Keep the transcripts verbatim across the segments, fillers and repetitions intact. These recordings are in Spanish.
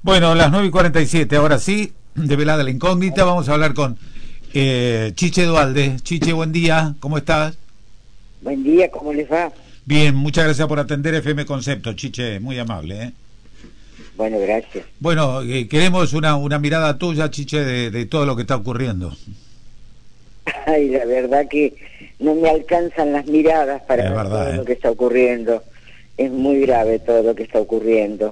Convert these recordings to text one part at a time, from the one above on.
Bueno, las nueve y cuarenta y siete, ahora sí, develada la incógnita, vamos a hablar con eh, Chiche Dualde. Chiche, buen día, ¿cómo estás? Buen día, ¿cómo les va? Bien, muchas gracias por atender F M Concepto, Chiche, muy amable, ¿eh? Bueno, gracias. Bueno, eh, queremos una, una mirada tuya, Chiche, de, de todo lo que está ocurriendo. Ay, la verdad que no me alcanzan las miradas para Es ver todo verdad, lo ¿eh? que está ocurriendo. Es muy grave todo lo que está ocurriendo.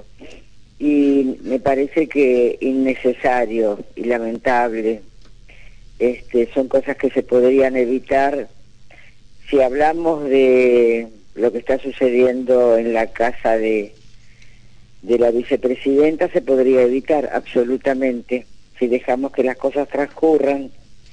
Y me parece que innecesario y lamentable. Este, son cosas que se podrían evitar si hablamos de lo que está sucediendo en la casa de, de la vicepresidenta. Se podría evitar absolutamente si dejamos que las cosas transcurran,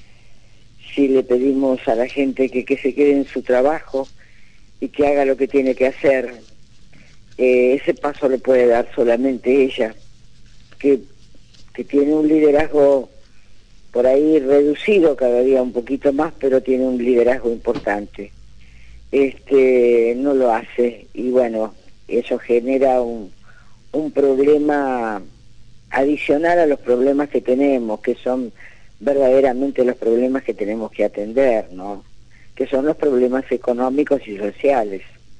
si le pedimos a la gente que, que se quede en su trabajo y que haga lo que tiene que hacer. Eh, ese paso lo puede dar solamente ella, que, que tiene un liderazgo por ahí reducido cada día un poquito más, pero tiene un liderazgo importante. Este no lo hace y bueno, eso genera un, un problema adicional a los problemas que tenemos, que son verdaderamente los problemas que tenemos que atender, ¿no? Que son los problemas económicos y sociales.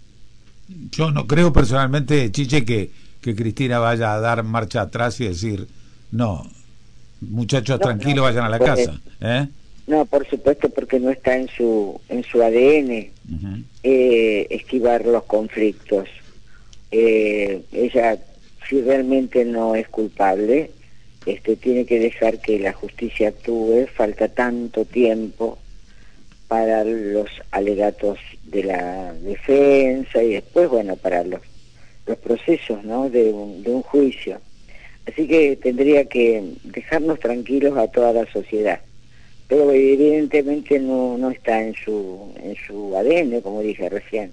Yo no creo personalmente, Chiche, que, que Cristina vaya a dar marcha atrás y decir, no, muchachos, No, no, tranquilos, por vayan a la supuesto, casa, ¿eh? no, por supuesto, porque no está en su en su A D N Uh-huh. eh, esquivar los conflictos. Eh, ella, si realmente no es culpable, este tiene que dejar que la justicia actúe. Falta tanto tiempo para los alegatos de la defensa y después, bueno, para los los procesos, ¿no?, de un, de un juicio. Así que tendría que dejarnos tranquilos a toda la sociedad, pero evidentemente no no está en su en su A D N, como dije recién.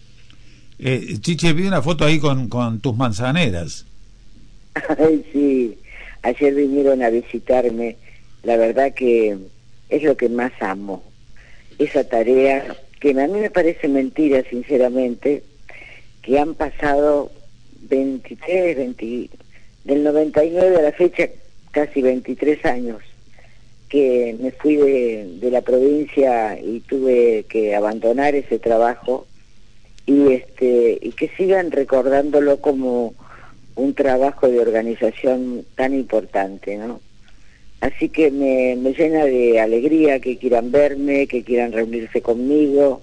Eh, Chiche, vi una foto ahí con, con tus manzaneras. Ay, sí, ayer vinieron a visitarme. La verdad que es lo que más amo, esa tarea que a mí me parece mentira, sinceramente, que han pasado veintitrés, veinte, del noventa y nueve a la fecha, casi veintitrés años, que me fui de, de la provincia y tuve que abandonar ese trabajo, y este y que sigan recordándolo como un trabajo de organización tan importante, ¿no? Así que me, me llena de alegría que quieran verme, que quieran reunirse conmigo,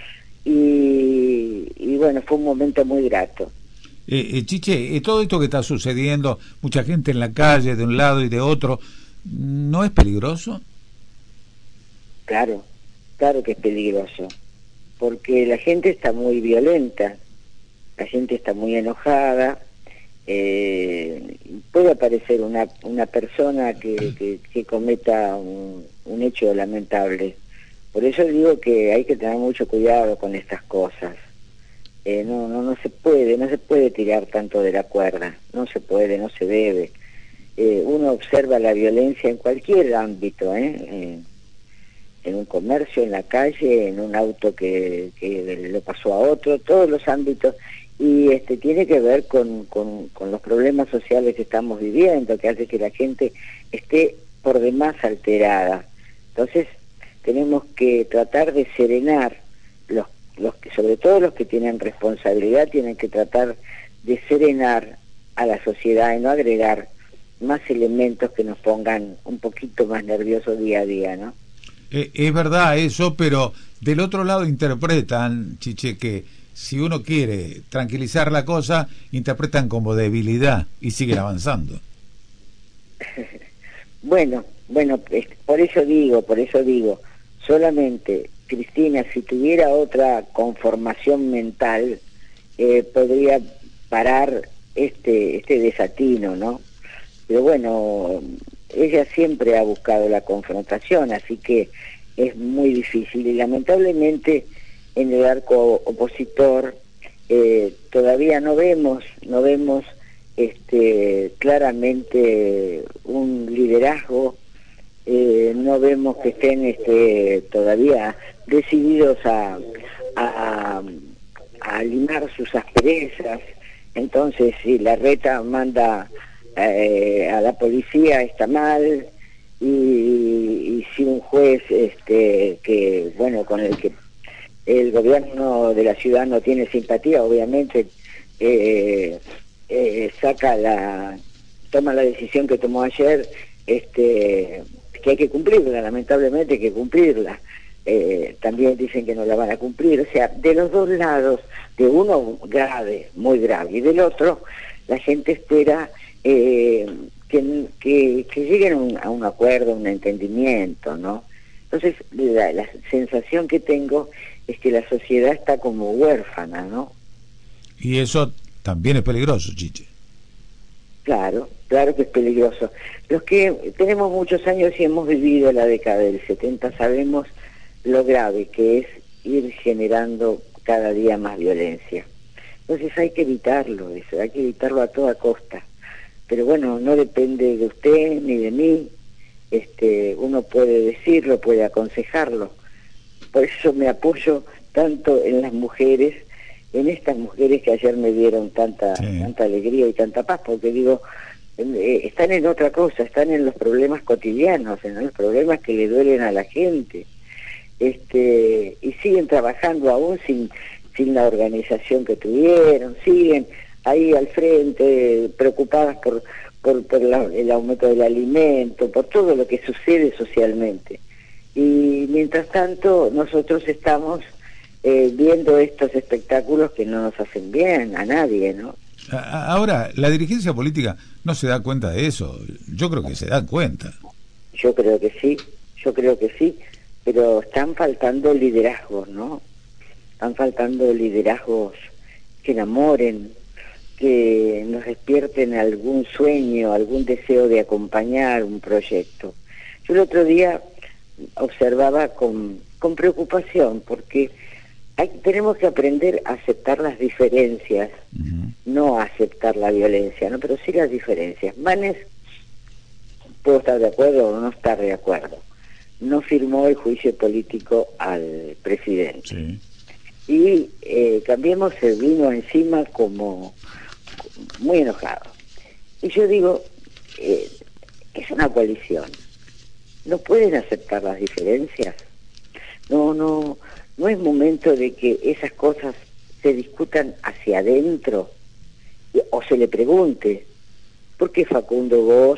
y, y bueno, fue un momento muy grato. Eh, eh, Chiche, eh, todo esto que está sucediendo, mucha gente en la calle, de un lado y de otro, ¿no es peligroso? Claro, claro que es peligroso, porque la gente está muy violenta, la gente está muy enojada. Eh, puede aparecer una una persona que, que, que cometa un, un hecho lamentable. Por eso digo que hay que tener mucho cuidado con estas cosas. Eh, no no no se puede no se puede tirar tanto de la cuerda, no se puede, no se debe. Eh, uno observa la violencia en cualquier ámbito, ¿eh? Eh, en un comercio, en la calle, en un auto que, que lo pasó a otro, todos los ámbitos. Y este tiene que ver con, con, con los problemas sociales que estamos viviendo, que hace que la gente esté por demás alterada. Entonces tenemos que tratar de serenar, los, los que, sobre todo los que tienen responsabilidad, tienen que tratar de serenar a la sociedad y no agregar más elementos que nos pongan un poquito más nerviosos día a día, ¿no? Eh, es verdad eso, pero del otro lado interpretan, Chiche, que si uno quiere tranquilizar la cosa, interpretan como debilidad y siguen avanzando. Bueno, bueno, por eso digo, por eso digo, solamente Cristina, si tuviera otra conformación mental, eh, podría parar este este desatino, ¿no? Pero bueno, ella siempre ha buscado la confrontación, así que es muy difícil. Y lamentablemente en el arco opositor eh, todavía no vemos, no vemos este claramente un liderazgo. Eh, no vemos que estén este todavía decididos a, a, a limar sus asperezas. Entonces, si la reta manda eh, a la policía está mal, y, y si un juez este que bueno con el que el gobierno de la ciudad no tiene simpatía, obviamente eh, eh, saca la toma la decisión que tomó ayer, este que hay que cumplirla, lamentablemente hay que cumplirla. Eh, también dicen que no la van a cumplir, o sea, de los dos lados, de uno grave, muy grave, y del otro la gente espera eh, que, que, que lleguen a un, a un acuerdo, a un entendimiento, ¿no? Entonces, la, la sensación que tengo es que la sociedad está como huérfana, ¿no? Y eso también es peligroso, Chiche. Claro, claro que es peligroso. Los que tenemos muchos años y hemos vivido la década del setenta sabemos lo grave que es ir generando cada día más violencia. Entonces hay que evitarlo, eso, hay que evitarlo a toda costa. Pero bueno, no depende de usted ni de mí. Este, uno puede decirlo, puede aconsejarlo. Por eso me apoyo tanto en las mujeres, en estas mujeres que ayer me dieron tanta, sí. tanta alegría y tanta paz, porque digo, eh, están en otra cosa, están en los problemas cotidianos, en los problemas que le duelen a la gente. Este, y siguen trabajando aún sin, sin la organización que tuvieron, siguen ahí al frente, preocupadas por, por, por la, el aumento del alimento, por todo lo que sucede socialmente. Y mientras tanto nosotros estamos eh, viendo estos espectáculos que no nos hacen bien a nadie, ¿no? Ahora, la dirigencia política no se da cuenta de eso. Yo creo que se da cuenta. Yo creo que sí, yo creo que sí, pero están faltando liderazgos, ¿no? Están faltando liderazgos que enamoren, que nos despierten algún sueño, algún deseo de acompañar un proyecto. Yo el otro día observaba con, con preocupación, porque hay, tenemos que aprender a aceptar las diferencias, uh-huh. no a aceptar la violencia, ¿no? Pero sí las diferencias. Manes, puedo estar de acuerdo o no estar de acuerdo, no firmó el juicio político al presidente. Sí. Y eh, Cambiemos se vino encima como muy enojado. Y yo digo, eh, es una coalición. ¿No pueden aceptar las diferencias? No, no, no es momento de que esas cosas se discutan hacia adentro o se le pregunte, ¿por qué Facundo vos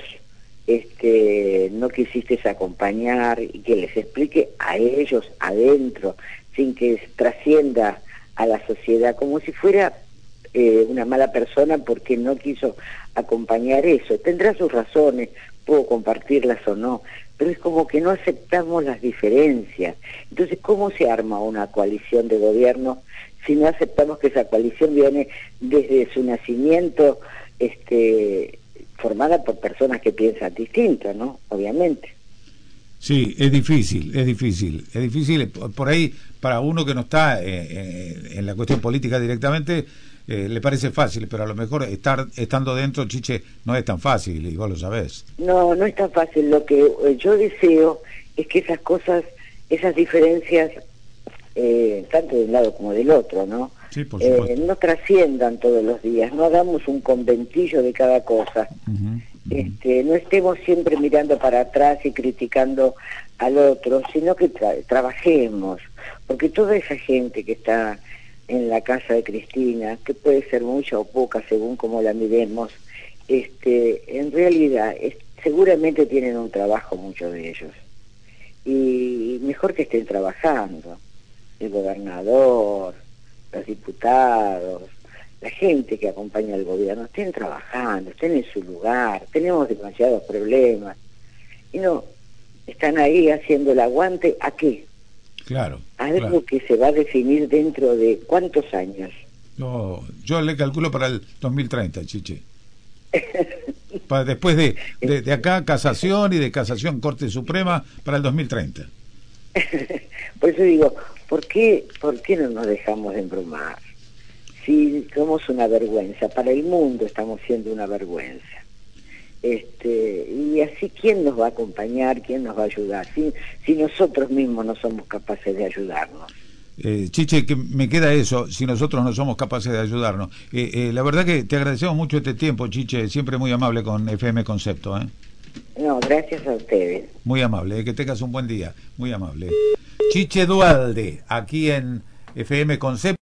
este, no quisiste acompañar? Y que les explique a ellos adentro, sin que trascienda a la sociedad, como si fuera eh, una mala persona porque no quiso acompañar eso. Tendrá sus razones, puedo compartirlas o no, pero es como que no aceptamos las diferencias. Entonces, ¿cómo se arma una coalición de gobierno si no aceptamos que esa coalición viene desde su nacimiento este, formada por personas que piensan distinto, ¿no? Obviamente. Sí, es difícil, es difícil, es difícil por ahí para uno que no está eh, en la cuestión política directamente, eh, le parece fácil, pero a lo mejor estar estando dentro, Chiche, no es tan fácil, y vos lo sabés. No, no es tan fácil. Lo que eh, yo deseo es que esas cosas, esas diferencias, eh, tanto de un lado como del otro, ¿no? Sí, por supuesto. Eh, no trasciendan todos los días, no hagamos un conventillo de cada cosa. Uh-huh, uh-huh. Este, no estemos siempre mirando para atrás y criticando al otro, sino que tra- trabajemos, porque toda esa gente que está en la casa de Cristina, que puede ser mucha o poca según como la miremos, este, en realidad es, seguramente tienen un trabajo muchos de ellos, y mejor que estén trabajando, el gobernador, los diputados, la gente que acompaña al gobierno, estén trabajando, estén en su lugar. Tenemos demasiados problemas y no, están ahí haciendo el aguante. ¿A qué? Claro. Algo claro. que se va a definir dentro de ¿cuántos años? No, yo le calculo para el dos mil treinta, Chiche. Para después de, de, de acá casación y de casación Corte Suprema para el dos mil treinta. Por eso digo, ¿por qué, ¿por qué no nos dejamos de embromar? Si somos una vergüenza, para el mundo estamos siendo una vergüenza. Este, y así, ¿quién nos va a acompañar? ¿Quién nos va a ayudar? Si, si nosotros mismos no somos capaces de ayudarnos. Eh, Chiche, que me queda eso, si nosotros no somos capaces de ayudarnos. Eh, eh, la verdad que te agradecemos mucho este tiempo, Chiche, siempre muy amable con F M Concepto. ¿eh? No, gracias a ustedes. Muy amable, eh, que tengas un buen día, muy amable. Chiche Dualde, aquí en F M Concepto.